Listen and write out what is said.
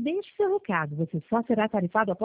Deixe seu recado. Você só será tarifado após